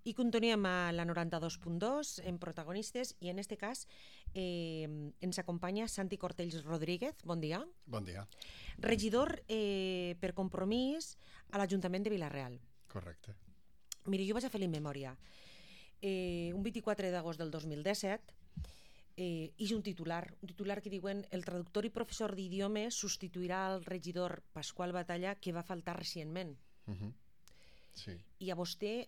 I continuem a la 92.2 en protagonistes i en este cas ens acompanya Santi Cortells Rodríguez, bon dia. Bon dia. Regidor per Compromís a l'Ajuntament de Vila-real. Correcte. Mira, jo vaig a fer la memòria. Un 24 d'agost del 2017 hi ha un titular que diuen el traductor i professor d'idiomes substituirà el regidor Pasqual Batalla que va faltar recentment. Sí. I a vostè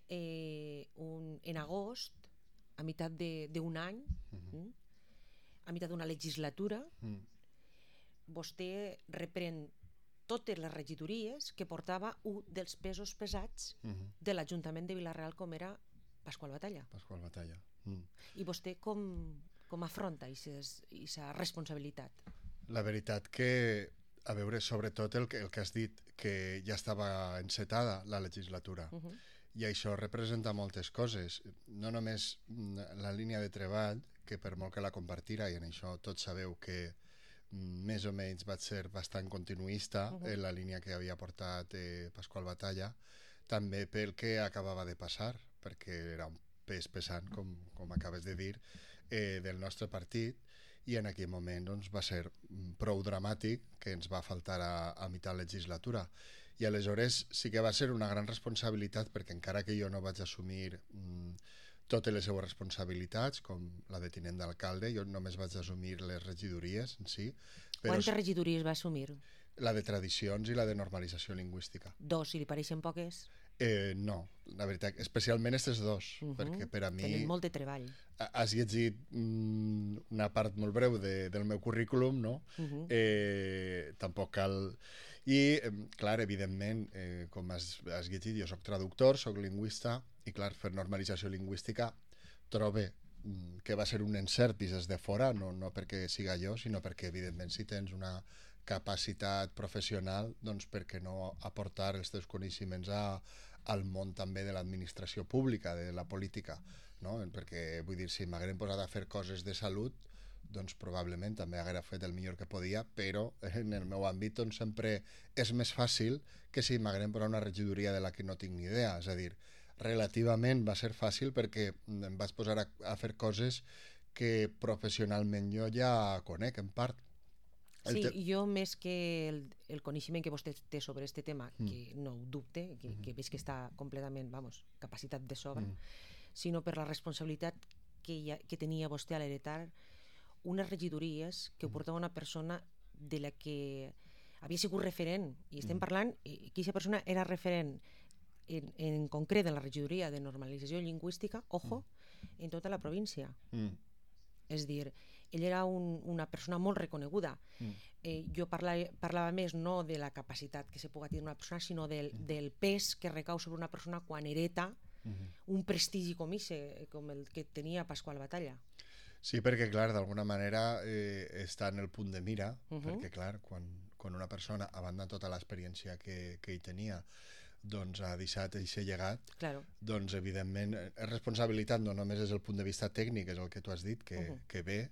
en agost, a meitat d'un any, a meitat d'una legislatura, vostè reprèn totes les regidories que portava un dels pesos pesats de l'Ajuntament de Vila-real, com era Pasqual Batalla. Pasqual Batalla. I vostè com afronta aquesta responsabilitat? La veritat que, a veure, sobretot el que has dit, que ja estava encetada la legislatura, i això representa moltes coses, no només la línia de treball, que per molt que la compartira, i en això tots sabeu que més o menys vaig ser bastant continuista en la línia que havia portat Pasqual Batalla, també pel que acabava de passar, perquè era un pes pesant, com acabes de dir, del nostre partit, i en aquell moment doncs, va ser prou dramàtic que ens va faltar a mitjà legislatura. I aleshores sí que va ser una gran responsabilitat, perquè encara que jo no vaig assumir totes les seues responsabilitats, com la de tinent d'alcalde, jo només vaig assumir les regidories en si. Però Quantes regidories va assumir? la de tradicions i la de normalització lingüística. 2, si li pareixen poques? No, la veritat, especialment aquests dos, perquè per a mi... Tenen molt de treball. Has llegit una part molt breu del meu currículum, no? Tampoc cal... I, clar, evidentment, com has llegit, jo soc traductor, soc lingüista, i clar, fer normalització lingüística trobo que va ser un encert vist de fora, no perquè siga jo, sinó perquè, evidentment, si tens una capacitat professional, doncs per què no aportar els teus coneixements al món també de l'administració pública, de la política, no? Perquè, vull dir, si m'hagueren posat a fer coses de salut, doncs probablement també haguera fet el millor que podia, però en el meu àmbit doncs, sempre és més fàcil que si m'hagueren posat una regidoria de la que no tinc ni idea, és a dir, relativament va ser fàcil perquè em vaig posar a fer coses que professionalment jo ja conec en part. Sí, jo més que el coneixement que vostè té sobre aquest tema, que no ho dubte, que veig que està completament, capacitat de sobra, sinó per la responsabilitat que tenia vostè a l'heretar unes regidories que ho portava una persona de la que havia sigut referent, i estem parlant que aquesta persona era referent en concret en la regidoria de normalització lingüística, ojo, en tota la província. És dir, ell era una persona molt reconeguda. Jo parlava més no de la capacitat que se pugui tenir una persona, sinó del pes que recau sobre una persona quan hereta un prestigi com el que tenia Pasqual Batalla. Sí, perquè, clar, d'alguna manera està en el punt de mira, perquè, clar, quan una persona, a banda tota l'experiència que ell tenia, doncs ha deixat aquest llegat, doncs evidentment és responsabilitat no només des del punt de vista tècnic, és el que tu has dit, que ve,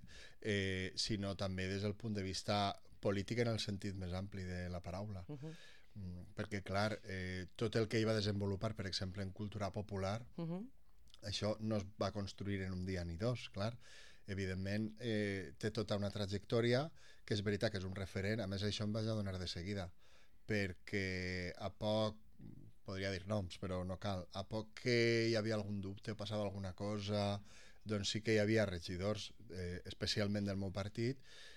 sinó també des del punt de vista polític en el sentit més ampli de la paraula. Perquè, clar, tot el que ell va desenvolupar, per exemple, en cultura popular, això no es va construir en un dia ni dos, clar. Evidentment, té tota una trajectòria, que és veritat que és un referent, a més això em vaig adonar de seguida, perquè a poc, podria dir noms, però no cal, a poc que hi havia algun dubte o passava alguna cosa, doncs sí que hi havia regidors, especialment del meu partit,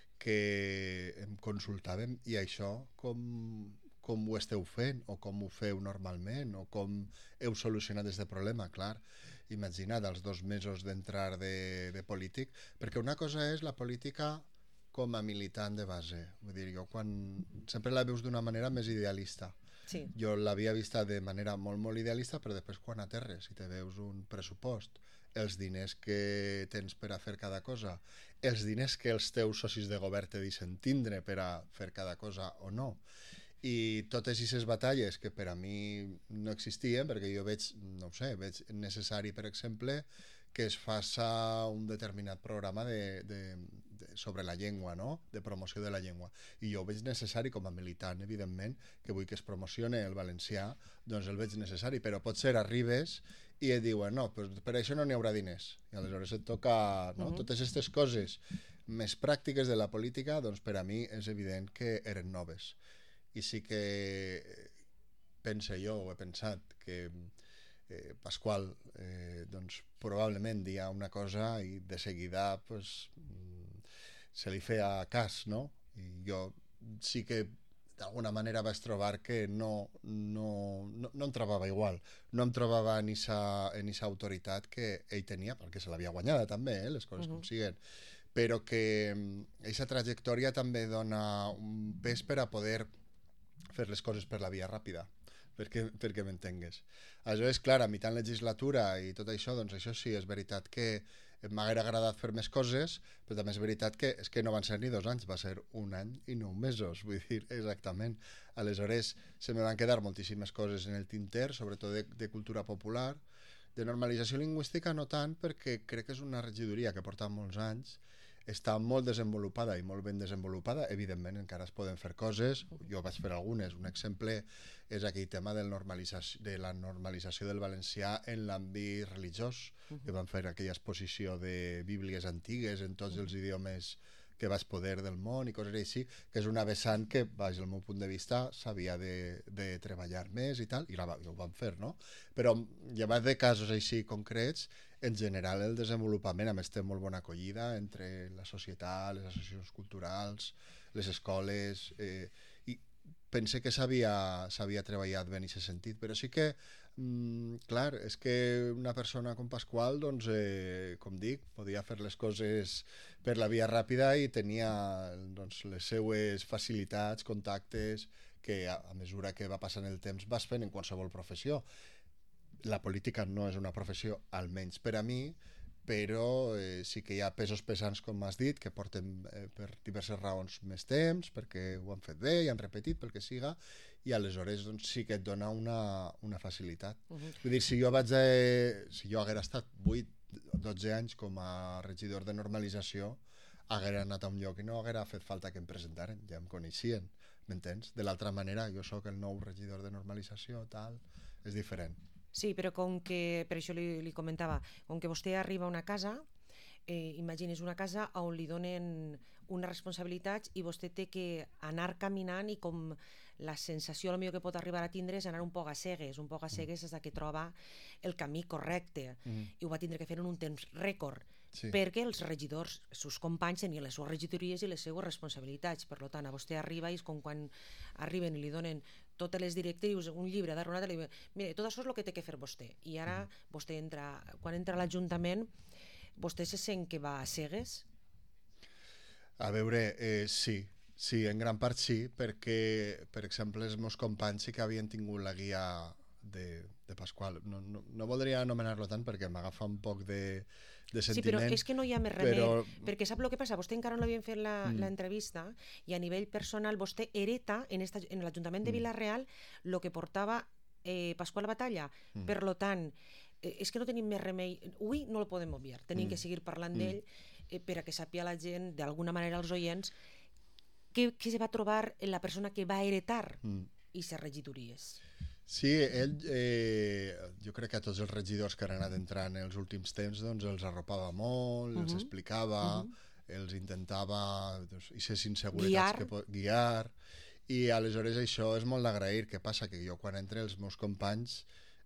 que em consultàvem, i això com ho esteu fent, o com ho feu normalment, o com heu solucionat aquest problema, clar. Imagina't els 2 mesos d'entrar de polític, perquè una cosa és la política com a militant de base, vull dir, jo sempre la veus d'una manera més idealista. Sí. Jo l'havia vista de manera molt, molt idealista, però després quan aterres i te veus un pressupost, els diners que tens per a fer cada cosa, els diners que els teus socis de govern te deixen tindre per a fer cada cosa o no, i totes aquestes batalles que per a mi no existien, perquè jo veig necessari, per exemple, que es faça un determinat programa de sobre la llengua, no? De promoció de la llengua. I jo ho veig necessari com a militant, evidentment, que vull que es promocione el valencià, doncs el veig necessari, però potser arribes i et diuen, no, pues per això no n'hi haurà diners. I aleshores et toca, no? Totes aquestes coses més pràctiques de la política, doncs per a mi és evident que eren noves. I sí que pense jo, o he pensat, que Pasqual doncs probablement dia una cosa i de seguida pues, se li feia cas, no? I jo sí que d'alguna manera vaig trobar que no em trobava igual, no em trobava en aquesta autoritat que ell tenia, perquè se l'havia guanyada també, les coses com siguen, però que aquesta trajectòria també dona un pes per a poder fer les coses per la via ràpida, perquè m'entengues. Això és clar, a mitjan legislatura i tot això, doncs això sí, és veritat que m'haguera agradat fer més coses, però també és veritat que és que no van ser ni 2 anys, va ser 1 any i 9 mesos, vull dir, exactament. Aleshores, se me van quedar moltíssimes coses en el tinter, sobretot de cultura popular. De normalització lingüística no tant, perquè crec que és una regidoria que porta molts anys, està molt desenvolupada i molt ben desenvolupada, evidentment encara es poden fer coses, jo vaig fer algunes, un exemple és aquell tema de la normalització del valencià en l'àmbit religiós, que van fer aquella exposició de bíblies antigues en tots els idiomes que vaig poder del món i coses així, que és una vessant que, baix del meu punt de vista, s'havia de treballar més i tal, i ho vam fer, no? Però, llevat de casos així concrets, en general el desenvolupament, a més té molt bona acollida entre la societat, les associacions culturals, les escoles, i pense que s'havia treballat bé en aquest sentit, però sí que clar, és que una persona com Pasqual, doncs, com dic, podia fer les coses per la via ràpida i tenia doncs, les seues facilitats, contactes, que a mesura que va passant el temps vas fent en qualsevol professió. La política no és una professió, almenys per a mi, però sí que hi ha pesos pesants, com m'has dit, que porten per diverses raons més temps, perquè ho han fet bé i han repetit, pel que siga, i aleshores doncs, sí que et dona una facilitat. Vull dir, si jo hagués estat 8-12 anys com a regidor de normalització, hagués anat a un lloc i no hagués fet falta que em presentaren, ja em coneixien, m'entens? De l'altra manera, jo sóc el nou regidor de normalització, tal, és diferent. Sí, però com que, per això li comentava, com que vostè arriba a una casa, imagines una casa on li donen unes responsabilitats i vostè té que anar caminant i com la sensació que pot arribar a tindre és anar un poc a cegues des que troba el camí correcte, i ho va tindre que fer en un temps rècord. Sí. Perquè els regidors, els seus companys tenien les seves regidories i les seues responsabilitats, per tant a vostè arriba i és com quan arriben i li donen totes les directrius, un llibre darrere un altre, i li diuen, mira, tot això és el que té que fer vostè, i ara vostè quan entra a l'Ajuntament vostè se sent que va a cegues? A veure, sí, en gran part sí, perquè, per exemple, els meus companys sí que havien tingut la guia de Pasqual. No voldria anomenar-lo tant perquè m'agafa un poc de sentiment. Sí, però és que no hi ha més remei, perquè sap el que passa? Vostè encara no l'havien fet l'entrevista i a nivell personal vostè hereta en l'Ajuntament de Vila-real el que portava Pasqual Batalla. Per tant, és que no tenim més remei. Avui no el podem obviar, tenim que seguir parlant d'ell per a que sàpiga la gent, d'alguna manera els oients, què se va trobar la persona que va heretar aquestes regidories. Sí, ell, jo crec que a tots els regidors que han anat entrant en els últims temps doncs els arropava molt, els explicava, els intentava aquestes inseguretats guiar, i aleshores això és molt d'agrair. Què passa? Que jo quan entre els meus companys,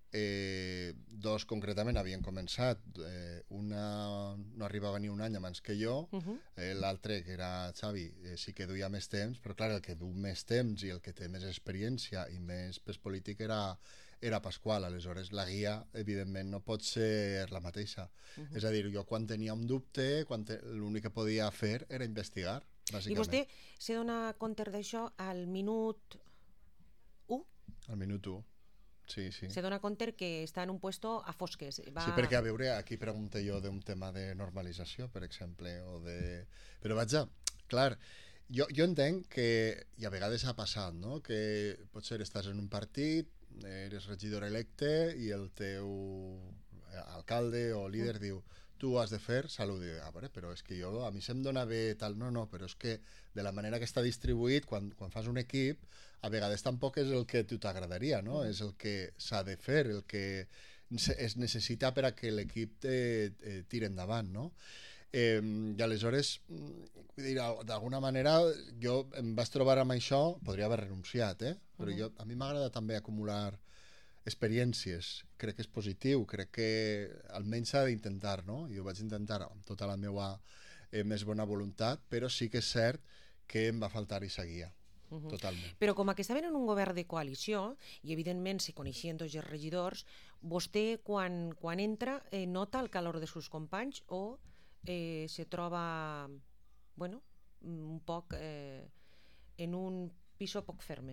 2 concretament havien començat, una no arribava ni un any abans que jo, l'altre, que era Xavi, sí que duia més temps, però clar, el que du més temps i el que té més experiència i més pes polític era Pasqual. Aleshores la guia evidentment no pot ser la mateixa, és a dir, jo quan tenia un dubte, l'únic que podia fer era investigar, bàsicament. I vostè se dona compte d'això al minut 1? Al minut 1. Sí. Se dona compte que està en un puesto a fosques. Sí, perquè a veure, aquí pregunto jo d'un tema de normalització, per exemple, però vaig a... Clar, jo entenc que, i a vegades ha passat, no?, que potser estàs en un partit, eres regidor electe i el teu alcalde o líder diu tu has de fer salut. I, però és que a mi se'm dona bé tal, no, però és que de la manera que està distribuït, quan fas un equip, a vegades tampoc és el que a tu t'agradaria, no? És el que s'ha de fer, el que es necessita per a que l'equip tiri endavant, no? I aleshores, d'alguna manera, jo em vaig trobar amb això, podria haver renunciat, però a mi m'agrada també acumular experiències, crec que és positiu, crec que almenys s'ha d'intentar, no? Jo vaig intentar amb tota la meva més bona voluntat, però sí que és cert que em va faltar aquesta guia. Totalment. Però com que estaven en un govern de coalició i evidentment se coneixien tots els regidors, vostè quan entra nota el calor de seus companys o se troba un poc en un piso poc ferme?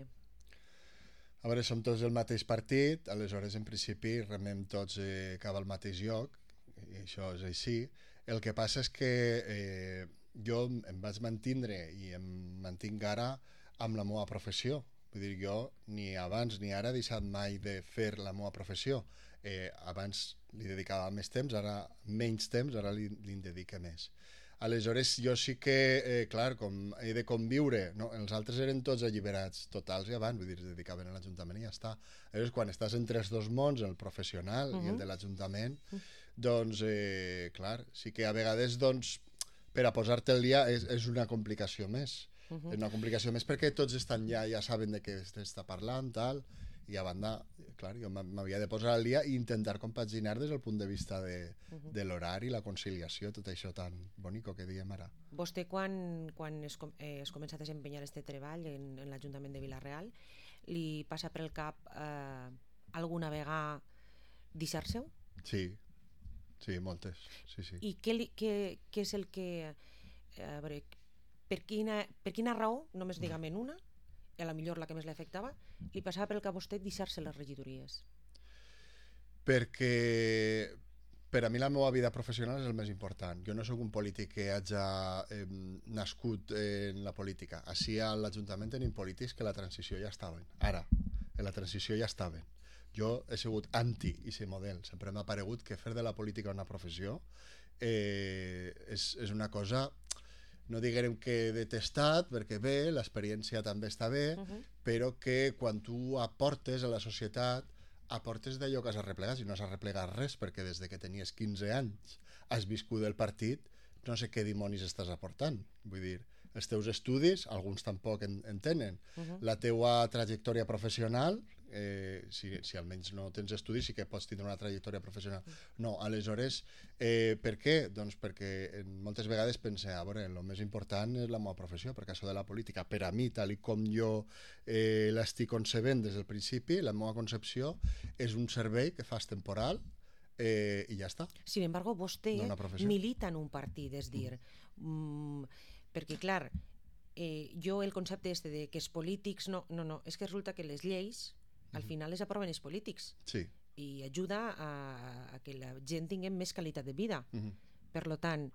A veure, som tots del mateix partit, aleshores en principi remem tots cap al mateix lloc, i això és així. El que passa és que jo em vaig mantindre i em mantinc ara amb la meva professió. Vull dir, jo ni abans ni ara he deixat mai de fer la meva professió. Abans li dedicava més temps, ara menys temps, ara li dedica més. Aleshores, jo sí que, clar, com he de conviure, no? Els altres eren tots alliberats totals i abans, vull dir, es dedicaven a l'Ajuntament i ja està. Aleshores, quan estàs entre els dos mons, el professional i el de l'Ajuntament, doncs, clar, sí que a vegades, doncs, per a posar-te al dia és una complicació més. És una complicació més perquè tots estan ja saben de què s'està parlant, tal, i a banda, clar, jo m'havia de posar al dia i intentar compaginar des del punt de vista de l'horari, la conciliació, tot això tan bonico que diem ara. Vostè, quan es comença a desempenyar aquest treball en l'Ajuntament de Vila-real, li passa per el cap alguna vegada deixar-se-ho? Sí, moltes. Sí. I què és el que... A veure, per quina raó, només diguem en una, a la millor la que més l'afectava, li passava pel cap a vostè deixar-se les regidories? Perquè per a mi la meva vida professional és el més important. Jo no sóc un polític que hagi nascut en la política. Així a l'Ajuntament tenim polítics que a la transició ja estaven. Ara, en la transició ja estaven. Jo he sigut anti aquest model. Sempre m'ha paregut que fer de la política una professió és una cosa... No diguem que detestat, perquè bé, l'experiència també està bé, però que quan tu aportes a la societat, aportes d'allò que has arreplegat, i no has arreplegat res, perquè des de que tenies 15 anys has viscut el partit, no sé què dimonis estàs aportant. Vull dir, els teus estudis, alguns tampoc en tenen. La teua trajectòria professional, si almenys no tens estudis, sí que pots tindre una trajectòria professional. No, aleshores, per què? Doncs perquè moltes vegades pense, a veure, el més important és la meva professió, perquè això de la política, per a mi, tal com jo l'estic concebent des del principi, la meva concepció és un servei que fas temporal i ja està. Sin embargo, vostè milita en un partit, és dir, perquè clar, jo el concepte este de que els polítics no, és que resulta que les lleis al final les aproven els polítics i ajuda a que la gent tingui més qualitat de vida. Per tant,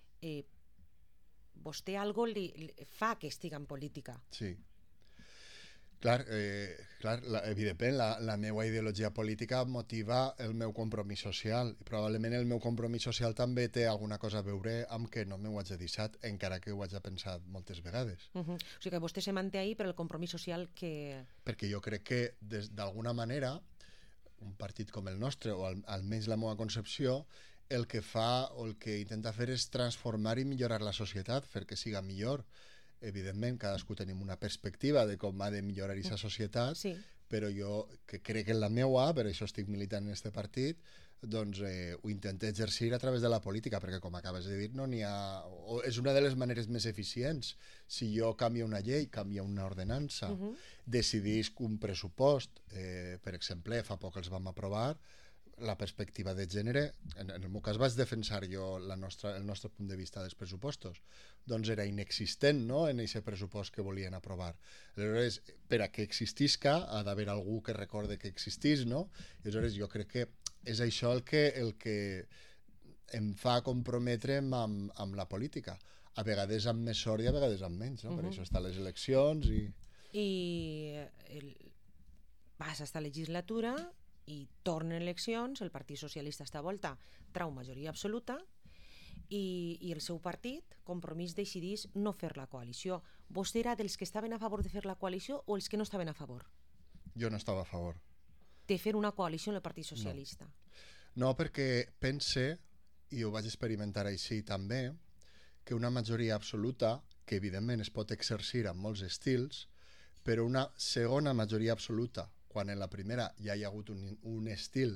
vostè algo li fa que estigui en política. Sí. Clar, evidentment la meva ideologia política motiva el meu compromís social i probablement el meu compromís social també té alguna cosa a veure amb que no m'ho haig deixat, encara que ho haig pensat moltes vegades. O sigui que vostè se manté ahí per el compromís social que... Perquè jo crec que d'alguna manera un partit com el nostre, o almenys la meva concepció, el que fa o el que intenta fer és transformar i millorar la societat, fer que siga millor. Evidentment, cadascú tenim una perspectiva de com ha de millorar aquesta societat, però jo que crec en la meua, per això estic militant en aquest partit, doncs ho intento exercir a través de la política, perquè com acabes de dir, no n'hi ha... és una de les maneres més eficients. Si jo canvio una llei, canvio una ordenança, decidisc un pressupost, per exemple, fa poc els vam aprovar, la perspectiva de gènere, en el meu cas vaig defensar jo el nostre punt de vista dels pressupostos, doncs era inexistent, no?, en aquest pressupost que volien aprovar. Aleshores, per a que existisca ha d'haver algú que recorde que existís, no? I aleshores jo crec que és això el que em fa comprometre'm amb la política. A vegades amb més sort i a vegades amb menys, no? Per això estan les eleccions i... passa esta legislatura i tornen eleccions, el Partit Socialista esta volta trau majoria absoluta i el seu partit, Compromís, decidís no fer la coalició. Vostè era dels que estaven a favor de fer la coalició o els que no estaven a favor? Jo no estava a favor. De fer una coalició amb el Partit Socialista? No, perquè pense, i ho vaig experimentar així també, que una majoria absoluta, que evidentment es pot exercir en molts estils, però una segona majoria absoluta, quan en la primera ja hi ha hagut un estil,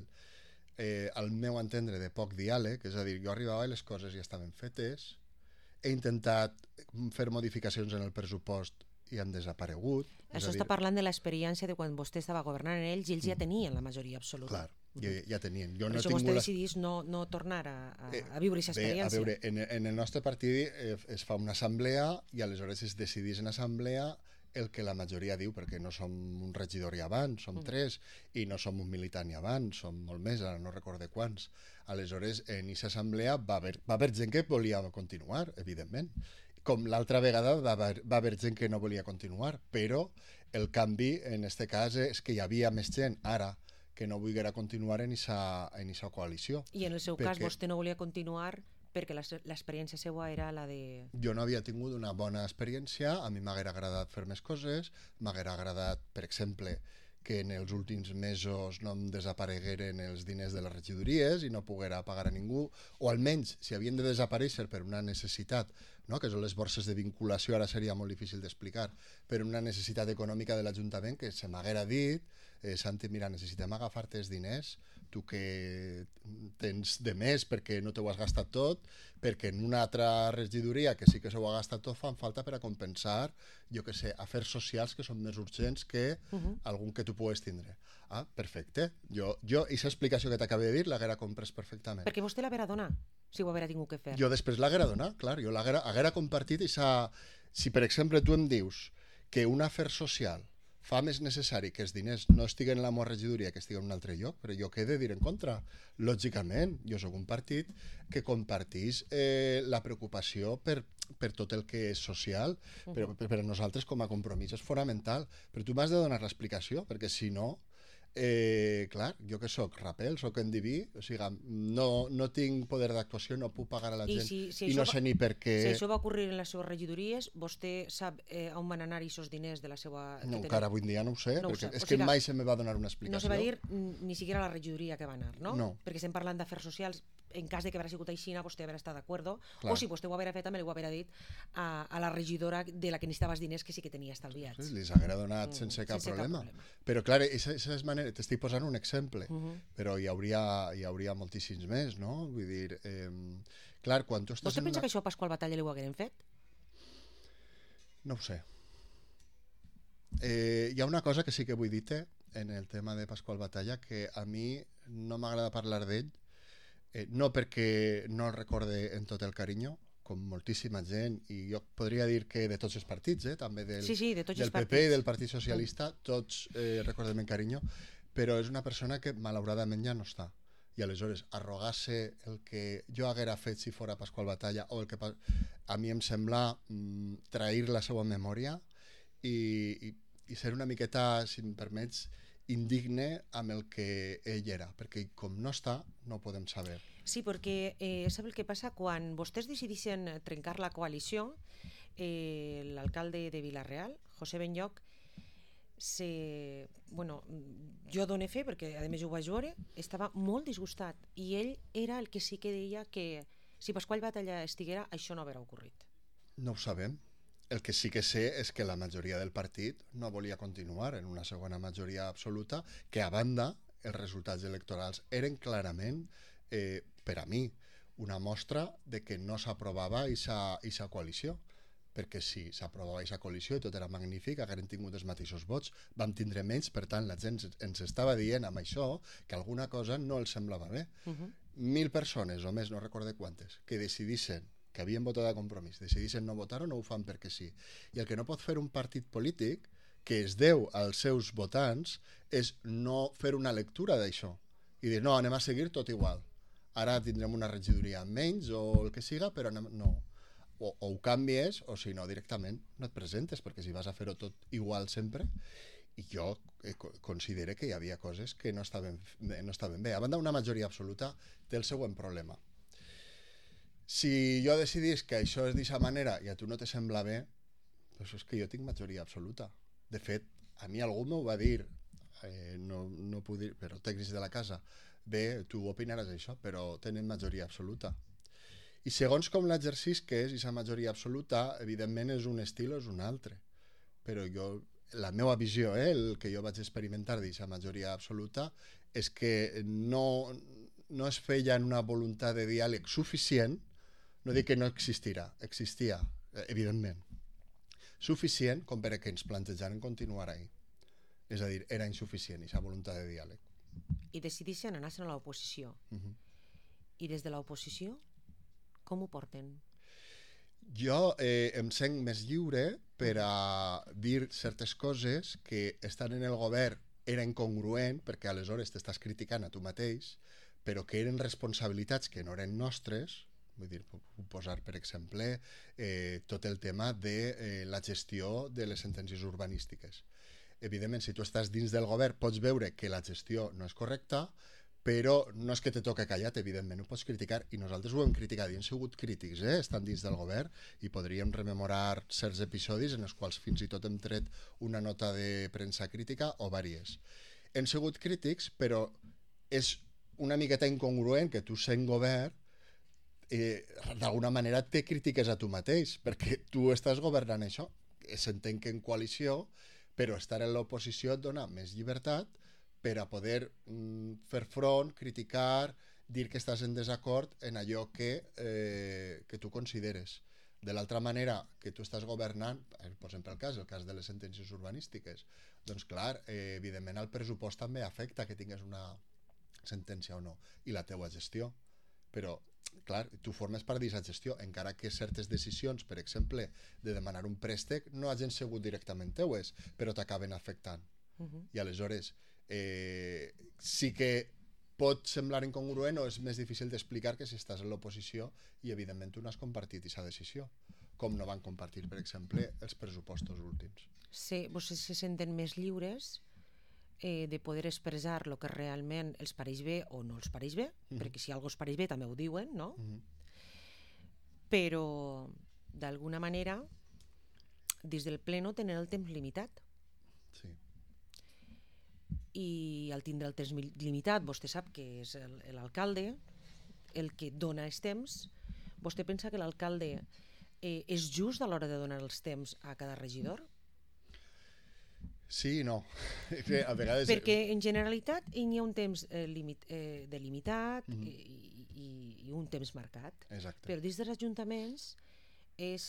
al meu entendre, de poc diàleg, és a dir, jo arribava i les coses ja estaven fetes, he intentat fer modificacions en el pressupost i han desaparegut. Això està parlant de l'experiència de quan vostè estava governant en ells i ells ja tenien la majoria absoluta. Clar, ja tenien. Per això vostè decidís no tornar a viure aquesta experiència. A veure, en el nostre partit es fa una assemblea i aleshores es decidís en assemblea el que la majoria diu, perquè no som un regidor i abans, som 3, i no som un militant i abans, som molt més, ara no recorde quants. Aleshores, en aquesta assemblea va haver gent que volia continuar, evidentment. Com l'altra vegada va haver gent que no volia continuar, però el canvi, en aquest cas, és que hi havia més gent ara que no volguera continuar en aquesta coalició. I en el seu cas vostè no volia continuar perquè l'experiència seva era la de... Jo no havia tingut una bona experiència, a mi m'haguera agradat fer més coses, m'haguera agradat, per exemple, que en els últims mesos no em desaparegueren els diners de les regidories i no poguera pagar a ningú, o almenys, si havien de desaparèixer per una necessitat, no? Que són les borses de vinculació, ara seria molt difícil d'explicar, per una necessitat econòmica de l'Ajuntament, que se m'haguera dit, Santi, mira, necessitem agafar-te els diners, tu que tens de més perquè no t'ho has gastat tot, perquè en una altra regidoria que sí que s'ho ha gastat tot fan falta per a compensar, jo que sé, afers socials que són més urgents que algun que tu pugues tindre. Ah, perfecte. Jo aquesta explicació que t'acabo de dir l'haguera comprès perfectament. Perquè vostè l'haguera donat, si ho haguera tingut que fer. Jo després l'haguera donat, clar, jo l'haguera compartit. Si per exemple tu em dius que un afer social fa més necessari que els diners no estiguen en la meva regidoria que estiguen en un altre lloc, però jo què he de dir en contra? Lògicament, jo sóc un partit que compartís la preocupació per tot el que és social, però per a nosaltres com a Compromís és fonamental. Però tu m'has de donar l'explicació, perquè si no, clar, jo que sóc rapel, sóc endiví, o sigui, no tinc poder d'actuació, no puc pagar a la gent i no sé ni per què... Si això va ocórrer en les seves regidories, vostè sap on van anar aquests diners de la seva... No, encara avui en dia no ho sé, perquè és que mai se me va donar una explicació. No se va dir ni siquiera a la regidoria que va anar, no? No. Perquè estem parlant d'afers socials, en cas de que haguera sigut així, vostè haguera estat d'acord, o si vostè ho haguera fet, també ho haguera dit a la regidora de la que necessitava els diners que sí que tenia estalviats. Sí, li s'haguera donat sense cap problema. Però clar, aquesta és manera, t'estic posant un exemple, però hi hauria moltíssims més, no? Vull dir, clar, quan tu estàs... Vostè pensa que això a Pasqual Batalla li ho hagueren fet? No ho sé. Hi ha una cosa que sí que vull dir-te en el tema de Pasqual Batalla, que a mi no m'agrada parlar d'ell, no perquè no el recorde en tot el carinyo, com moltíssima gent, i jo podria dir que de tots els partits, també del PP i del Partit Socialista, tots recordem en carinyo, però és una persona que malauradament ja no està. I aleshores arrogar-se el que jo haguera fet si fora Pasqual Batalla, o el que a mi em sembla trair la seva memòria i ser una miqueta, si em permets, indigne amb el que ell era, perquè com no està, no podem saber. Sí, perquè sap el que passa? Quan vostès decidixen trencar la coalició, l'alcalde de Vila-real, José Benlloch, jo dono fe, perquè a més ho vaig veure, estava molt disgustat, i ell era el que sí que deia que si Pasqual Batalla estiguera, això no hauria ocorrit. No ho sabem. El que sí que sé és que la majoria del partit no volia continuar en una segona majoria absoluta, que a banda els resultats electorals eren clarament, per a mi, una mostra de que no s'aprovava aquesta coalició, perquè si s'aprovava aquesta coalició i tot era magnífic, hagueren tingut els mateixos vots, vam tindre menys, per tant la gent ens estava dient amb això que alguna cosa no els semblava bé. 1.000 persones o més, no recorde quantes, que decidissin que havien votat a Compromís, decidissin no votar o no ho fan perquè sí. I el que no pot fer un partit polític que es deu als seus votants és no fer una lectura d'això i dir, no, anem a seguir tot igual. Ara tindrem una regidoria menys o el que siga, però no. O ho canvies o si no directament no et presentes, perquè si vas a fer-ho tot igual sempre. I jo considero que hi havia coses que no estaven bé. A banda, una majoria absoluta té el següent problema. Si jo decidís que això és d'aquesta manera i a tu no te sembla bé, doncs és que jo tinc majoria absoluta. De fet, a mi algú m'ho va dir, no puc dir, però tècnics de la casa, bé, tu opinaràs això, però tenen majoria absoluta. I segons com l'exercici que és, i la majoria absoluta, evidentment és un estil o és un altre. Però la meva visió, el que jo vaig experimentar d'aquesta majoria absoluta, és que no es feia en una voluntat de diàleg suficient, no dic que no existia, evidentment, suficient com per a que ens plantejaren continuar ahí. És a dir, era insuficient aquesta voluntat de diàleg. I decidissin anar-se'n a l'oposició. I des de l'oposició, com ho porten? Jo em sent més lliure per a dir certes coses que estan en el govern era incongruent, perquè aleshores t'estàs criticant a tu mateix, però que eren responsabilitats que no eren nostres. Vull dir, puc posar, per exemple, tot el tema de la gestió de les sentències urbanístiques. Evidentment, si tu estàs dins del govern, pots veure que la gestió no és correcta, però no és que te toque callat, evidentment, ho pots criticar, i nosaltres ho hem criticat, i hem sigut crítics, estan dins del govern, i podríem rememorar certs episodis en els quals fins i tot hem tret una nota de premsa crítica o vàries. Hem sigut crítics, però és una miqueta incongruent que tu sent govern d'alguna manera te critiques a tu mateix, perquè tu estàs governant això, s'entén que en coalició, però estar en l'oposició et dona més llibertat per a poder fer front, criticar, dir que estàs en desacord en allò que tu consideres. De l'altra manera, que tu estàs governant, posem pel cas, el cas de les sentències urbanístiques, doncs clar, evidentment el pressupost també afecta que tingues una sentència o no, i la teua gestió. Però, clar, tu formes part d'aquesta gestió, encara que certes decisions, per exemple, de demanar un préstec, no hagin sigut directament teues, però t'acaben afectant. I aleshores, sí que pot semblar incongruent o és més difícil d'explicar que si estàs en l'oposició i, evidentment, tu no has compartit aquesta decisió, com no van compartir, per exemple, els pressupostos últims. Sí, vostès se senten més lliures de poder expressar el que realment els pareix bé o no els pareix bé, perquè si algo els pareix bé també ho diuen, no? Però d'alguna manera des del pleno tenen el temps limitat. Sí. I al tindre el temps limitat, vostè sap que és l'alcalde el que dona els temps. Vostè pensa que l'alcalde és just a l'hora de donar els temps a cada regidor? Sí i no. A vegades... Perquè en generalitat hi ha un temps delimitat i un temps marcat. Exacte. Però dins dels ajuntaments és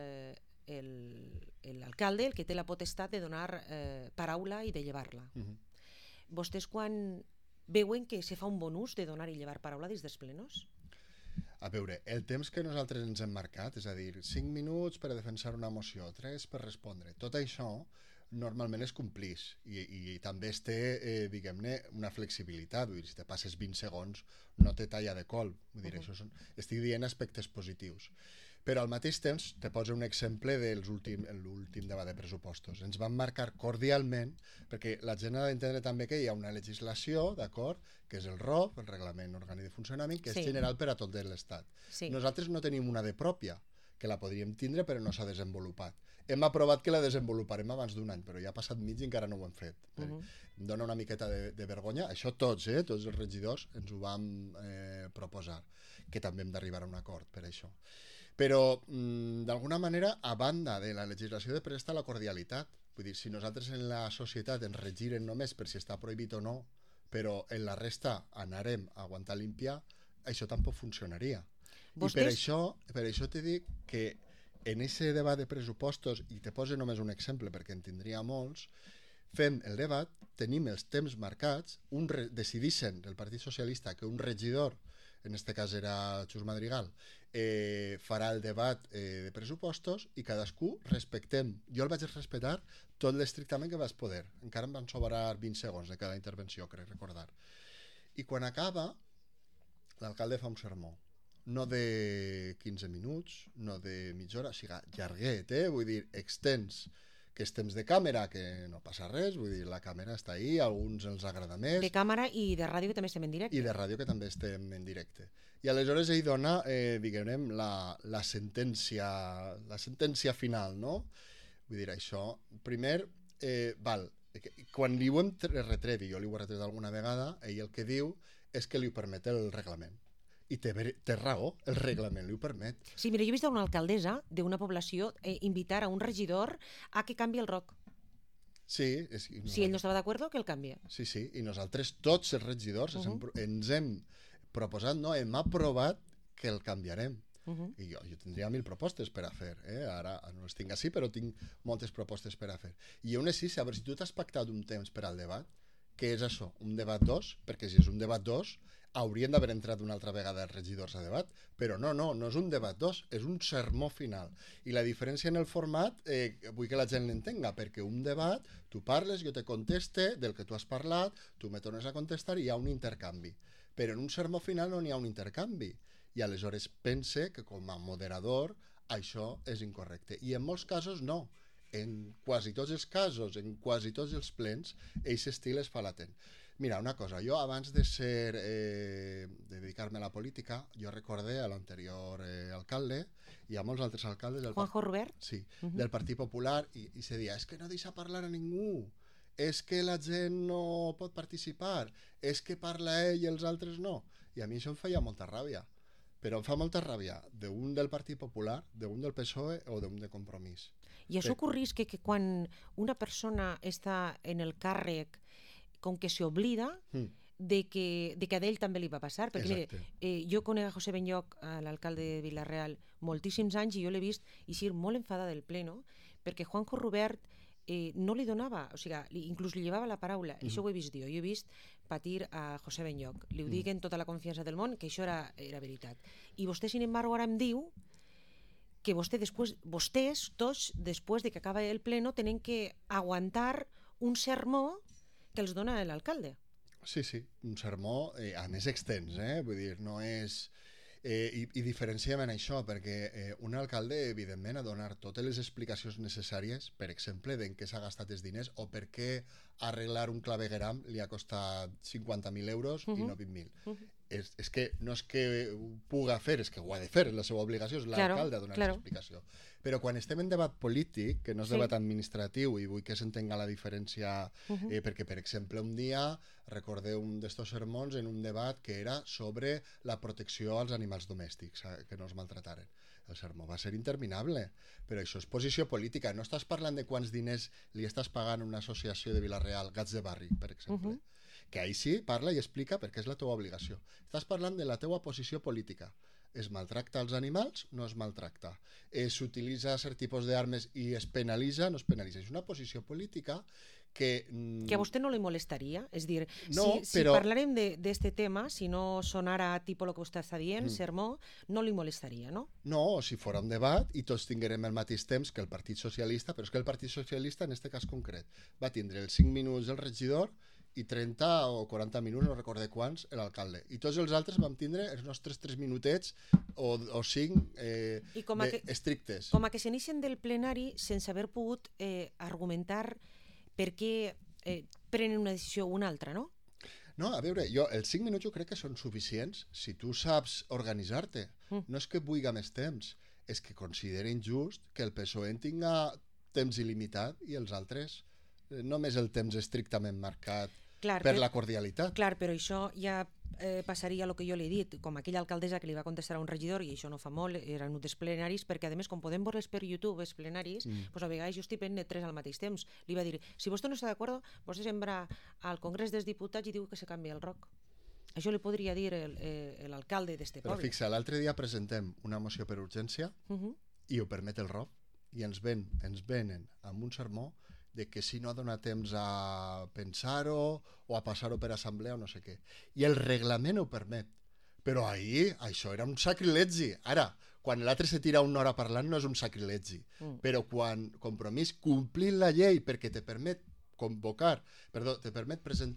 l'alcalde el que té la potestat de donar paraula i de llevar-la. Vostès quan veuen que se fa un bon ús de donar i llevar paraula dins dels plenos? A veure, el temps que nosaltres ens hem marcat, és a dir, 5 minuts per a defensar una moció, 3 per respondre, tot això normalment es complís i també es té, diguem-ne, una flexibilitat. Vull dir, si te passes 20 segons no te talla de col. Vull dir, això estic dient aspectes positius. Però al mateix temps te poso un exemple de l'últim debat de pressupostos. Ens van marcar cordialment, perquè la gent ha d'entendre també que hi ha una legislació, d'acord, que és el ROP, el Reglament Orgànic de Funcionament, que és general per a tot l'Estat. Nosaltres no tenim una de pròpia, que la podríem tindre però no s'ha desenvolupat. Hem aprovat que la desenvoluparem abans d'un any, però ja ha passat mig i encara no ho hem fet. Em dona una miqueta de vergonya. Això tots els regidors ens ho vam proposar, que també hem d'arribar a un acord per això. Però, d'alguna manera, a banda de la legislació de presta la cordialitat. Vull dir, si nosaltres en la societat ens regiren només per si està prohibit o no, però en la resta anarem a aguantar limpiar, això tampoc funcionaria. I per això t'he dit que en aquest debat de pressupostos, i te poso només un exemple perquè en tindria molts, fem el debat, tenim els temps marcats, decidixen el Partit Socialista que un regidor, en aquest cas era Xus Madrigal, farà el debat de pressupostos i cadascú respectem. Jo el vaig respectar tot l'estrictament que vaig poder. Encara em van sobrar 20 segons de cada intervenció, crec recordar. I quan acaba, l'alcalde fa un sermó. No de 15 minuts, no de mitja hora, o sigui, llarguet, vull dir, extens, que és temps de càmera, que no passa res, vull dir, la càmera està ahí, a alguns els agrada més. De càmera i de ràdio, que també estem en directe. I de ràdio, que també estem en directe. I aleshores ell dona, diguem, la sentència final, no? Vull dir, això, primer, quan li ho hem retret, i jo li ho he retret alguna vegada, ell el que diu és que li ho permet el reglament. I té raó, el reglament li ho permet. Sí, mira, jo he vist una alcaldessa d'una població invitar a un regidor a que canvi el ROC. Sí. Si ell no estava d'acord, que el canvia. Sí, i nosaltres, tots els regidors, ens hem proposat, hem aprovat que el canviarem. I jo tindria 1000 propostes per a fer. Ara no les tinc així, però tinc moltes propostes per a fer. I aún així, a veure, si tu t'has pactat un temps per al debat, què és això? Un debat 2? Perquè si és un debat 2, haurien d'haver entrat una altra vegada els regidors a debat, però no és un debat 2, és un sermó final. I la diferència en el format, vull que la gent l'entenga, perquè un debat, tu parles, jo te conteste del que tu has parlat, tu me tornes a contestar i hi ha un intercanvi. Però en un sermó final no n'hi ha un intercanvi. I aleshores pense que com a moderador això és incorrecte. I en molts casos no. En quasi tots els casos, en quasi tots els plens, aquest estil es fa latent. Mira, una cosa, jo abans de dedicar-me a la política, jo recordé a l'anterior alcalde i a molts altres alcaldes Juanjo Rubert? Sí, del Partit Popular, i se deia, és que no deixa parlar a ningú, és que la gent no pot participar, és que parla ell i els altres no. I a mi això em feia molta ràbia. Però em fa molta ràbia d'un del Partit Popular, d'un del PSOE o d'un de Compromís. I això ocorreix que quan una persona està en el càrrec, com que s'oblida de que a ell també li va passar. Perquè mire, jo conec a José Benlloch, l'alcalde de Vila-real, moltíssims anys, i jo l'he vist eixir molt enfada del pleno, perquè Juanjo Rubert no li donava, o sigui, inclús li llevava la paraula. Això ho he vist jo he vist patir a José Benlloch. Li ho dic en tota la confiança del món, que això era veritat. I vostè, sin embargo, ara em diu que vostès, tots, després de que acaba el pleno, tenen que aguantar un sermó que els dona l'alcalde. Sí, un sermó, a més extens, vull dir, no és... I diferenciem en això, perquè un alcalde, evidentment, ha de donar totes les explicacions necessàries, per exemple, d'en què s'ha gastat els diners o per què arreglar un clavegueram li ha costat 50.000 euros i no 20.000. És que no és que ho puga fer, és que ho ha de fer, és la seva obligació, és l'alcalde a donar l'explicació. Però quan estem en debat polític, que no és debat administratiu, i vull que s'entenga la diferència, perquè, per exemple, un dia recordeu un d'estos sermons en un debat que era sobre la protecció als animals domèstics, que no es maltrataren. El sermó va ser interminable, però això és posició política. No estàs parlant de quants diners li estàs pagant a una associació de Vila-real, Gats de Barri, per exemple, que ahí sí parla i explica perquè és la teva obligació. Estàs parlant de la teva posició política. Es maltracta els animals? No es maltracta. S'utilitza cert tipus d'armes i es penalitza? No es penalitza. És una posició política que a vostè no li molestaria? És dir, si parlarem d'este tema, si no sonara tipus el que vostè està dient, sermó, no li molestaria, no? No, si fora un debat i tots tinguérem el mateix temps que el Partit Socialista, però és que el Partit Socialista, en aquest cas concret, va tindre els 5 minuts del regidor i 30 o 40 minuts, no recordé quants, l'alcalde. I tots els altres vam tindre els nostres 3 minutets o 5 estrictes. Com a que s'iniciën del plenari sense haver pogut argumentar per què prenen una decisió o una altra, no? No, a veure, els 5 minuts jo crec que són suficients si tu saps organitzar-te. No és que vulgui més temps, és que considera injust que el PSOE tinga temps il·limitat i els altres només el temps estrictament marcat per la cordialitat. Clar, però això ja passaria el que jo li he dit, com aquella alcaldessa que li va contestar a un regidor, i això no fa molt, eren uns plenaris, perquè a més, com podem veure per YouTube els plenaris, a vegades jo estic fent 3 al mateix temps. Li va dir, si vostè no està d'acord, vostè sembra al Congrés dels Diputats i diu que se canvia el ROC. Això li podria dir l'alcalde d'este poble. Però fixa, l'altre dia presentem una moció per urgència i ho permet el ROC, i ens venen amb un sermó de que si no dona temps a pensar-ho o a passar-ho per assemblea o no sé què. I el reglament ho permet. Però ahir això era un sacrilegi. Ara, quan l'altre se tira una hora parlant no és un sacrilegi. Però quan Compromís complint la llei perquè te permet presentar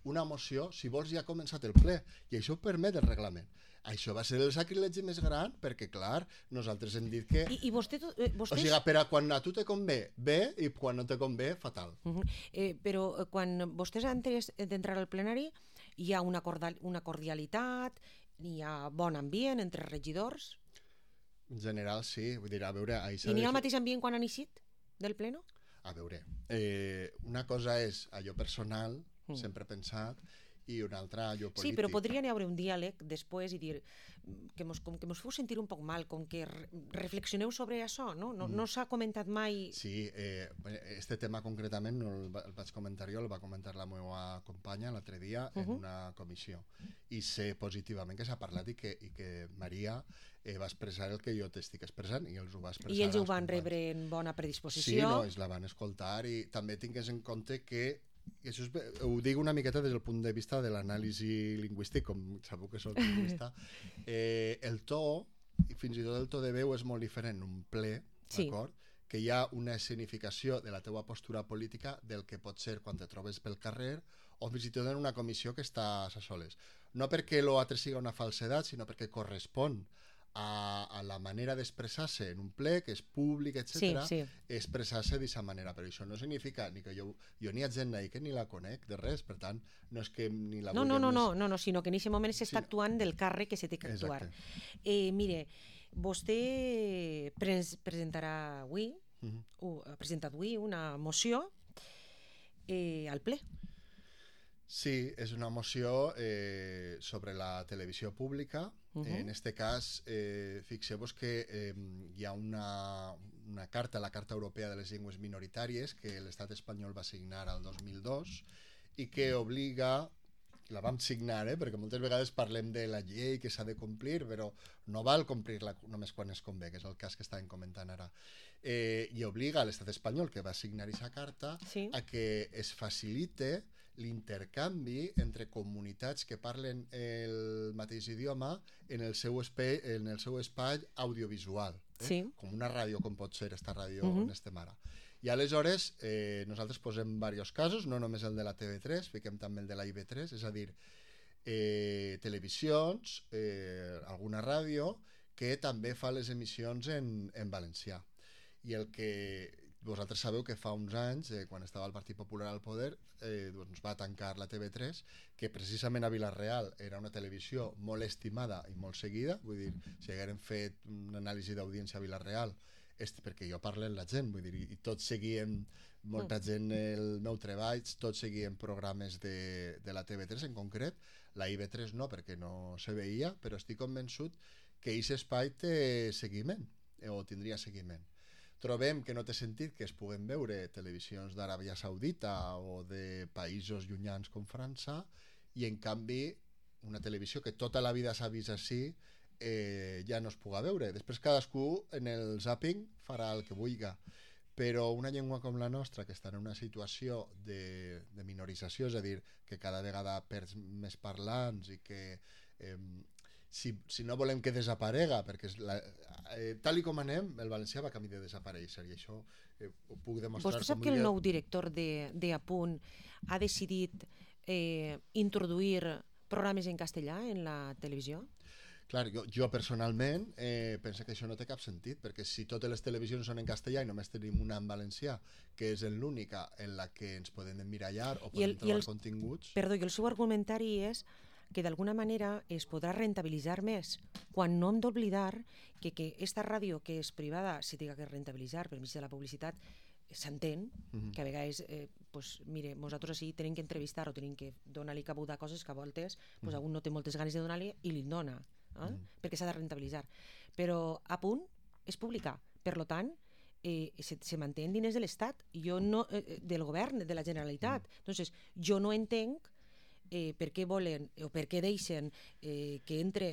una moció si vols ja ha començat el ple, i això ho permet el reglament. Això va ser el sacrilegi més gran perquè, clar, nosaltres hem dit que... I vostè... O sigui, per a quan a tu te convé, bé, i quan no te convé, fatal. Però quan vostès antes d'entrar al plenari hi ha una cordialitat, hi ha bon ambient entre regidors? En general, sí. Vull dir, a veure... I n'hi ha el mateix ambient quan han eixit del pleno? A veure, una cosa és allò personal, sempre pensat, i una altra allò polític. Sí, però podria haver un diàleg després i dir que mos feu sentir un poc mal, com que reflexioneu sobre això, no? No s'ha comentat mai... Sí, este tema concretament no el vaig comentar jo, el va comentar la meva companya l'altre dia en una comissió. I sé positivament que s'ha parlat i que Maria va expressar el que jo t'estic expressant i els ho va expressar. I ells ho van rebre en bona predisposició? Sí, no, ells la van escoltar i també tingues en compte que i això ho dic una miqueta des del punt de vista de l'anàlisi lingüístic, com sabeu que soc lingüista, el to, i fins i tot el to de veu és molt diferent en un ple, d'acord? Que hi ha una escenificació de la teua postura política del que pot ser quan te trobes pel carrer o fins i tot en una comissió que estàs a soles. No perquè l'altre siga una falsedat, sinó perquè correspon a la manera d'expressar-se en un ple, que és públic, etc., expressar-se d'aquesta manera. Però això no significa ni que jo n'hi ha gent ahí que ni la conec de res, per tant, no és que ni la vulguem... No, sinó que en aquest moment s'està actuant del càrrec que se té que actuar. Mire, vostè presentarà avui, ha presentat avui una moció al ple. Sí, és una moció sobre la televisió pública. En este cas, fixeu-vos que hi ha una carta, la Carta Europea de les Llengües Minoritàries, que l'Estat espanyol va signar el 2002 i que obliga, la vam signar, perquè moltes vegades parlem de la llei que s'ha de complir, però no val complir-la només quan es convé, que és el cas que estàvem comentant ara. I obliga a l'Estat espanyol, que va signar aquesta carta, a que es facilite l'intercanvi entre comunitats que parlen el mateix idioma en el seu espai audiovisual, com una ràdio, com pot ser esta ràdio on estem ara. I aleshores nosaltres posem diversos casos, no només el de la TV3, fiquem també el de la IB3, és a dir, televisions, alguna ràdio, que també fa les emissions en valencià. I el que vosaltres sabeu que fa uns anys, quan estava el Partit Popular al poder, doncs va tancar la TV3, que precisament a Vila-real era una televisió molt estimada i molt seguida, vull dir, si haguérem fet una anàlisi d'audiència a Vila-real, perquè jo parlo amb la gent, vull dir, i tots seguíem, molta gent, el meu treball, tots seguíem programes de la TV3 en concret, la IB3 no, perquè no se veia, però estic convençut que aquest espai té seguiment, o tindria seguiment. Trobem que no té sentit que es puguen veure televisions d'Aràbia Saudita o de països llunyans com França i en canvi una televisió que tota la vida s'ha vist així ja no es puga veure. Després cadascú en el zàping farà el que vulgui, però una llengua com la nostra que està en una situació de minorització, és a dir, que cada vegada perds més parlants i que si no volem que desaparega, perquè tal com anem, el valencià va camí de desaparèixer i això ho puc demostrar. Vostè sap que el nou director d'Apunt ha decidit introduir programes en castellà en la televisió? Clar, jo personalment penso que això no té cap sentit, perquè si totes les televisions són en castellà i només tenim una en valencià, que és l'única en la que ens podem emmirallar o podem trobar continguts... Perdó, i el seu argumentari és que d'alguna manera es podrà rentabilitzar més, quan no hem d'oblidar que aquesta ràdio que és privada se té que rentabilitzar per mig de la publicitat, s'entén que a vegades, mire, nosaltres així tenim que entrevistar o tenim que donar-li cabuda a coses que a voltes algú no té moltes ganes de donar-li i li dona, perquè s'ha de rentabilitzar. Però a punt és publicar, per tant, se manté en diners de l'Estat, del govern, de la Generalitat. Entonces, jo no entenc per què volen o per què deixen que entre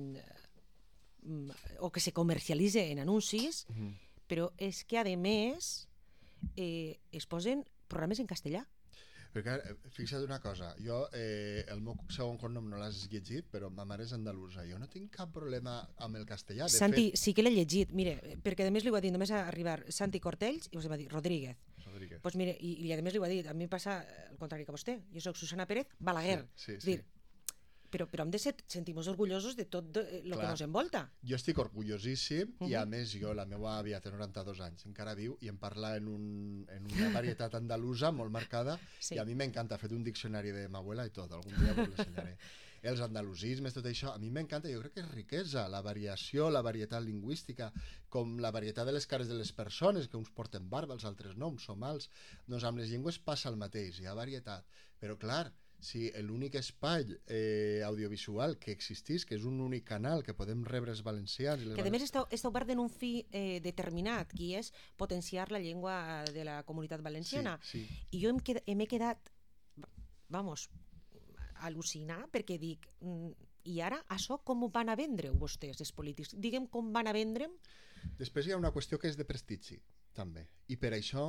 o que se comercialitze en anuncis, però és que a més es posen programes en castellà. Perquè, fixa't una cosa, jo, el meu segon cognom no l'has llegit, però ma mare és andalusa. Jo no tinc cap problema amb el castellà. De Santi, sí que l'he llegit, mire, perquè a més li ho ha dit només a arribar Santi Cortells i us va dir Rodríguez. Pues mire, i a més li ho ha dit, a mi passa el contrari que vostè. Jo soc Susana Pérez Balaguer. Sí. És dir, però hem de sentir-nos orgullosos de tot el que ens envolta. Jo estic orgullosíssim i a més la meva àvia té 92 anys, encara viu i em parla en una varietat andalusa molt marcada i a mi m'encanta, he fet un diccionari de m'abuela i tot, algun dia us l'ensenyaré. Els andalusismes, tot això, a mi m'encanta, jo crec que és riquesa, la variació, la varietat lingüística, com la varietat de les cares de les persones, que uns porten barba, els altres no, uns som alts. Doncs amb les llengües passa el mateix, hi ha varietat. Però clar, si l'únic espai audiovisual que existís, que és un únic canal que podem rebre els valencians... Que a més està obert en un fi determinat, que és potenciar la llengua de la comunitat valenciana. I jo m'he quedat, vamos, al·lucinar perquè dic, i ara això com ho van a vendre vostès, els polítics? Diguem com van a vendre'm? Després hi ha una qüestió que és de prestigi, també. I per això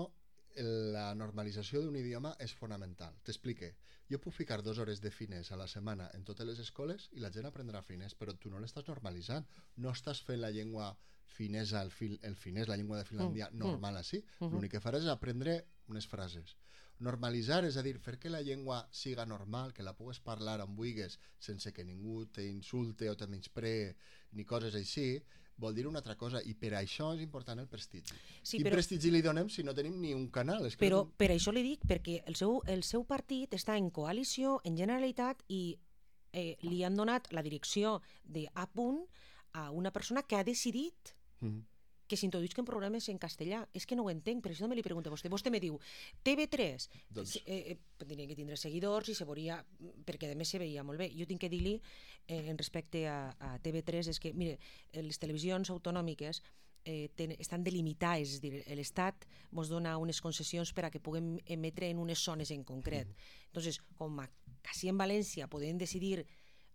la normalització d'un idioma és fonamental. T'explique. Jo puc ficar 2 hores de finès a la setmana en totes les escoles i la gent aprendrà finès, però tu no l'estàs normalitzant. No estàs fent la llengua finesa, el finès, la llengua de Finlàndia, normal així. L'únic que faràs és aprendre unes frases. Normalitzar, és a dir, fer que la llengua siga normal, que la pugues parlar on vulguis sense que ningú t'insulte o te menyspree ni coses així, vol dir una altra cosa, i per això és important el prestigi. Quin prestigi li donem si no tenim ni un canal? Però per això li dic, perquè el seu partit està en coalició, en Generalitat, i li han donat la direcció d'A punt a una persona que ha decidit que s'introduïsquen programes en castellà. És que no ho entenc, per això no me li pregunta a vostè. Vostè me diu, TV3, tindrien que tindre seguidors i se veuria, perquè a més se veia molt bé. Jo tinc que dir-li, en respecte a TV3, és que, mire, les televisions autonòmiques estan delimitades, és dir, l'Estat ens dona unes concessions per a que puguem emetre en unes zones en concret. Entonces, com quasi en València podem decidir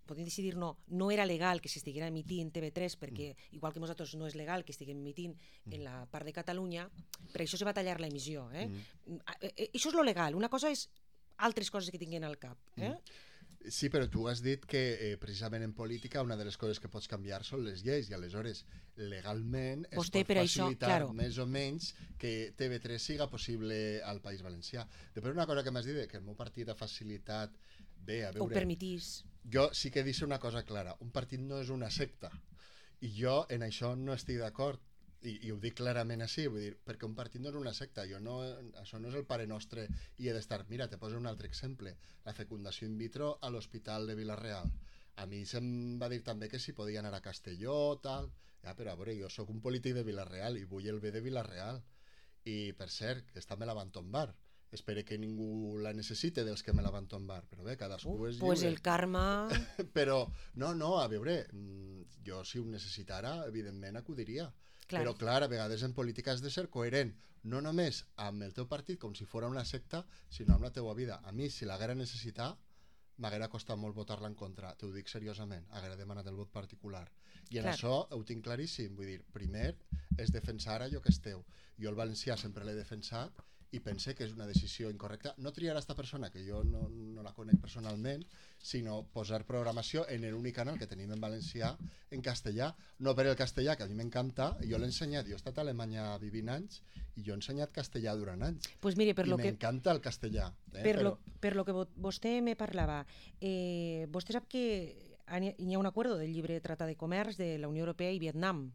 no era legal que s'estiguera emitint TV3 perquè, igual que nosaltres no és legal que estiguem emitint en la part de Catalunya, per això se va tallar l'emissió. Això és lo legal, una cosa és altres coses que tinguin al cap. Sí, però tu has dit que precisament en política una de les coses que pots canviar són les lleis i aleshores legalment es pot facilitar més o menys que TV3 siga possible al País Valencià. Després una cosa que m'has dit, que el meu partit ha facilitat bé, a veure... Ho permetís. Jo sí que he dit una cosa clara, un partit no és una secta i jo en això no estic d'acord i ho dic clarament així, vull dir, perquè un partit no és una secta, això no és el Pare Nostre i he d'estar, mira, te poso un altre exemple, la fecundació in vitro a l'Hospital de Vila-real. A mi se'm va dir també que si podia anar a Castelló, tal, però a veure, jo sóc un polític de Vila-real i vull el bé de Vila-real i per cert, que esta me la van tombar. Espero que ningú la necessite dels que me la van tombar, però bé, cadascú és lliure. Pues el karma... Però, no, a veure, jo si ho necessitara, evidentment acudiria. Però clar, a vegades en política has de ser coherent, no només amb el teu partit com si fos una secta, sinó amb la teua vida. A mi, si l'haguera necessitat, m'haguera costat molt votar-la en contra, t'ho dic seriosament, haguera demanat el vot particular. I en això ho tinc claríssim, vull dir, primer és defensar allò que és teu. Jo el valencià sempre l'he defensat i pense que és una decisió incorrecta. No triar a esta persona, que jo no la conec personalment, sinó posar programació en l'únic canal que tenim en valencià en castellà, no per el castellà, que a mi m'encanta, jo l'he ensenyat, jo he estat a Alemanya vivint anys i jo he ensenyat castellà durant anys. Pues mire, I m'encanta el castellà. Per lo que vostè me parlava, vostè sap que hi ha un acord del llibre Tractat de Comerç de la Unió Europea i Vietnam.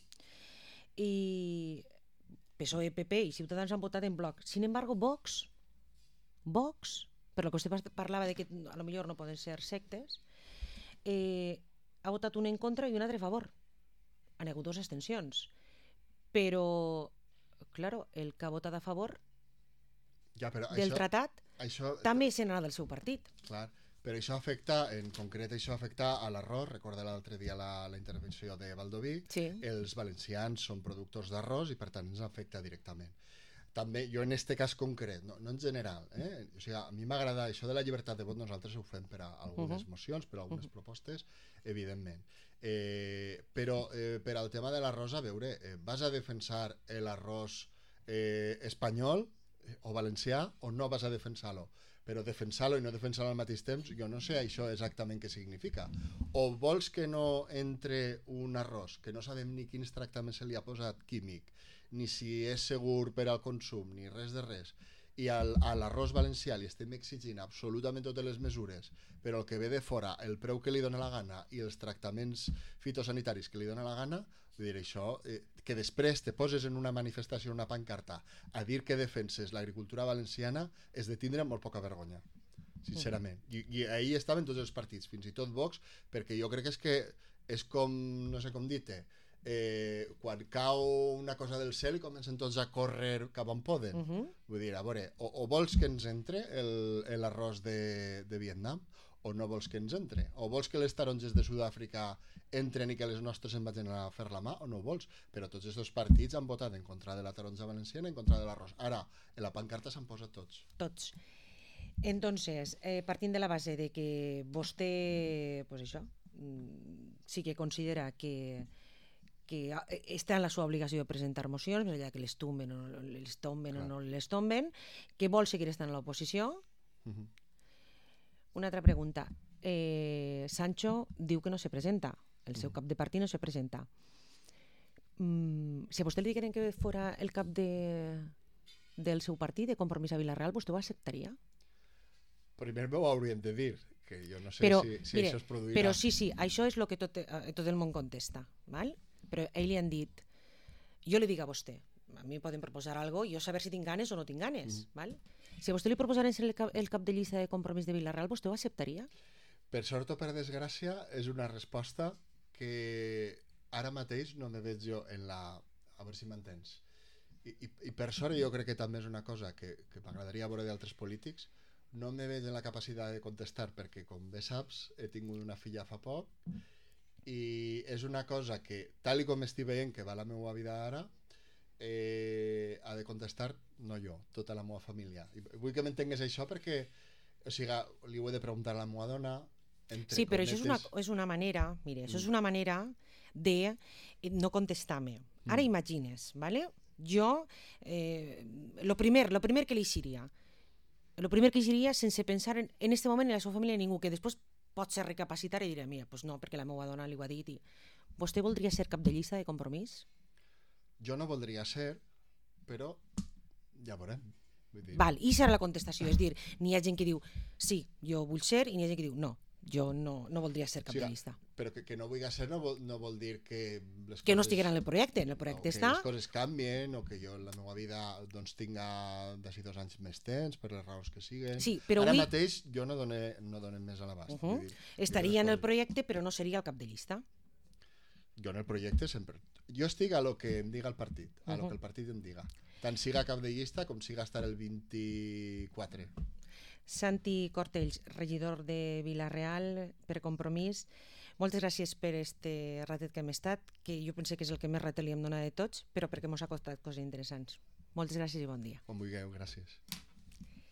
I PSOE, PP i Ciutadans han votat en bloc. Sin embargo, Vox, per lo que vostè parlava de que a lo millor no poden ser sectes, ha votat un en contra i un altre a favor. Han hagut 2 abstencions. Però, claro, el que ha votat a favor del tractat també se n'ha del seu partit. Clar, però això afecta, en concret això afecta a l'arròs. Recorda l'altre dia la intervenció de Baldoví. Els valencians són productors d'arròs i per tant ens afecta directament. També, jo en aquest cas concret, no en general, o sigui, a mi m'agrada això de la llibertat de vot, nosaltres ho fem per a algunes mocions, per a algunes propostes, evidentment. Però per al tema de l'arròs, a veure, vas a defensar l'arròs espanyol o valencià o no vas a defensar-lo? però defensar-lo i no defensar-lo al mateix temps, jo no sé això exactament què significa. O vols que no entre un arròs, que no sabem ni quins tractaments se li ha posat químic, ni si és segur per al consum, ni res de res, i a l'arròs valencià li estem exigint absolutament totes les mesures, però el que ve de fora, el preu que li dona la gana i els tractaments fitosanitaris que li dona la gana, vull dir, això, que després te poses en una manifestació, en una pancarta, a dir que defenses l'agricultura valenciana, és de tindre molt poca vergonya, sincerament. I ahir estaven tots els partits, fins i tot Vox, perquè jo crec que és com, no sé com dir-te, quan cau una cosa del cel i comencen tots a córrer cap on poden. Vull dir, a veure, o vols que ens entre l'arròs de Vietnam, o no vols que ens entre? O vols que les taronges de Sud-àfrica entren i que les nostres en vagin a fer la mà, o no ho vols? Però tots els dos partits han votat en contra de la taronja valenciana i en contra de l'arròs. Ara, en la pancarta s'han posat tots. Tots. Entonces, partint de la base de que vostè, pues això, sí que considera que està en la seva obligació de presentar mocions, ja que les tomben o no les tomben, que vol seguir estant en l'oposició. Una altra pregunta. Sancho diu que no se presenta, el seu cap de partit no se presenta. Si a vostè li digueren que fora el cap del seu partit, de Compromís a Vila-real, vostè ho acceptaria? Primer m'ho haurien de dir, que jo no sé si això es produirà. Però sí, això és el que tot el món contesta, val? Però ell li han dit, jo li dic a vostè, a mi poden proposar alguna cosa, jo saber si tinc ganes o no tinc ganes, val? Si a vostè li proposaren ser el cap de llista de Compromís de Vila-real, vostè ho acceptaria? Per sort o per desgràcia, és una resposta que ara mateix no me veig jo en la... A veure si m'entens. I per sort jo crec que també és una cosa que m'agradaria veure d'altres polítics, no me veig en la capacitat de contestar perquè, com bé saps, he tingut una filla fa poc i és una cosa que, tal com estic veient que va la meva vida ara, ha de contestar, no jo, tota la meva família. I vull que m'entengues això perquè, o sigui, li ho he de preguntar a la meva dona. Sí, però això és una manera, mire, això és una manera de no contestar-me. Ara imagines, ¿vale? Jo, lo primer que li diria, sense pensar en este moment en la seva família ningú, que després pot ser recapacitar i dir, mira, doncs no, perquè la meva dona li ho ha dit. Vostè voldria ser cap de llista de Compromís? Jo no voldria ser, però ja veurem. Val, i serà la contestació, és dir, n'hi ha gent que diu sí, jo vull ser, i n'hi ha gent que diu no, jo no voldria ser cap de llista. Però que no vulgui ser no vol dir que les coses... Que no estiguin en el projecte està... Que les coses canvien, o que jo en la meva vida doncs tinga d'ací 2 anys més temps, per les raons que siguen. Sí, però ara mateix jo no donem més a l'abast. Estaria en el projecte, però no seria el cap de llista. Jo en el projecte sempre... Jo estic a lo que em diga el partit, a lo que el partit em diga. Tant siga cap de llista com siga estar el 24. Santi Cortells, regidor de Vila-real per Compromís, moltes gràcies per este ratet que hem estat, que jo penso que és el que més ratet li hem donat de tots, però perquè mos ha costat coses interessants. Moltes gràcies i bon dia. Com vulgueu, gràcies.